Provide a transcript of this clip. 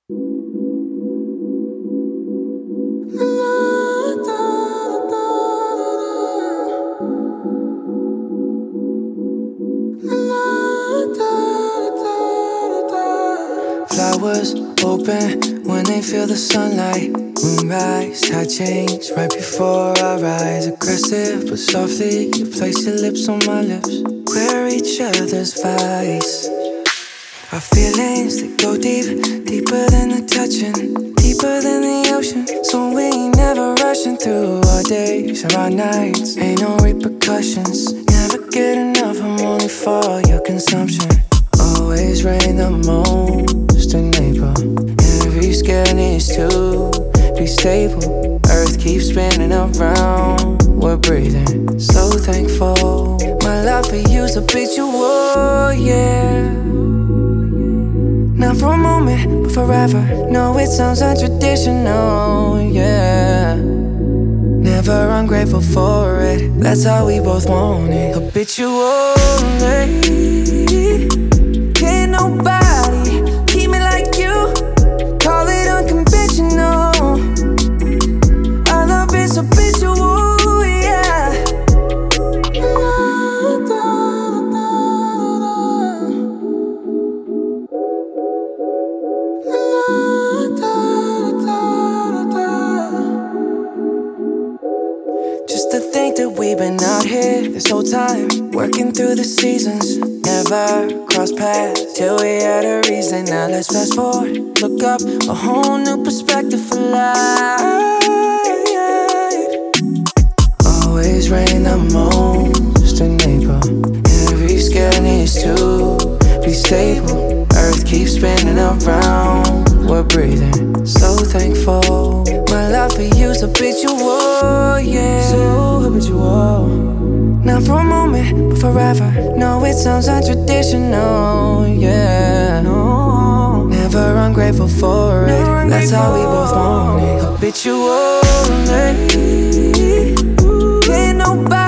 Flowers open when they feel the sunlight. Moonrise, tide change right before our eyes. Aggressive but softly, you place your lips on my lips. We're each other's vice. Our feelings, they go deep, deeper than the touching, deeper than the ocean. So we ain't never rushing through our days or our nights. Ain't no repercussions, never get enough, I'm only for your consumption. Always rain the most in April. Every scale needs to be stable. Earth keeps spinning around, we're breathing. So thankful, my love for you's habitual, yeah. Not for a moment, but forever. No, it sounds untraditional, yeah. Never ungrateful for it, that's how we both want it. Habitual, can't nobody keep me like you. Call it unconventional. Our love is habitual, yeah. Just to think that we've been out here this whole time, working through the seasons. Never cross paths till we had a reason. Now let's fast forward, look up, a whole new perspective for life. Always rain the most in April. Every scale needs to be stable. Earth keeps spinning around, we're breathing. So thankful, my love for you's habitual, yeah. So habitual. Not for a moment, but forever. No, it sounds untraditional, yeah. No, never ungrateful for it, that's how we both want it. Habitual, can't nobody